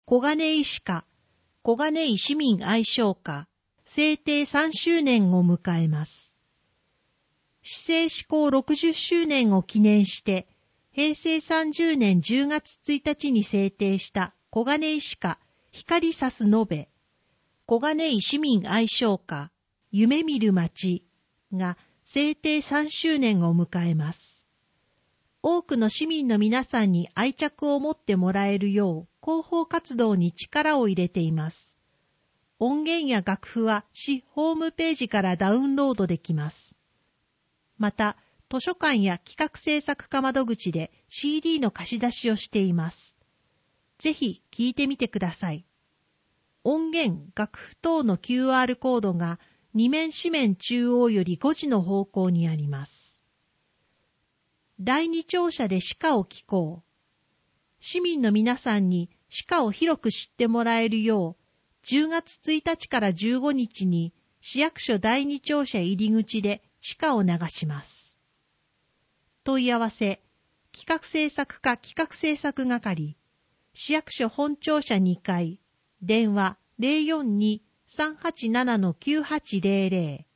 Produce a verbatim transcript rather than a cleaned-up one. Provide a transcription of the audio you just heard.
小金井歯科、小金井市民愛称科、制定さんしゅうねんを迎えます。市制施行ろくじゅっしゅうねんを記念して、へいせいさんじゅうねんじゅうがつついたちに制定した小金井歯科、光さすのべ、小金井市民愛称科、夢見る街が制定さんしゅうねんを迎えます。多くの市民の皆さんに愛着を持ってもらえるよう広報活動に力を入れています。音源や楽譜は市ホームページからダウンロードできます。また、図書館や企画制作課窓口で シーディー の貸し出しをしています。ぜひ聞いてみてください。音源、楽譜等の キューアール コードがに面紙面中央よりごじの方向にあります。だいに庁舎で歯科を聞こう。市民の皆さんに歯科を広く知ってもらえるよう、じゅうがつついたちからじゅうごにちに市役所だいに庁舎入り口で歯科を流します。問い合わせ、企画制作課企画制作係、市役所本庁舎にかい、電話 ゼロよんに さんはちなな きゅうはちゼロゼロ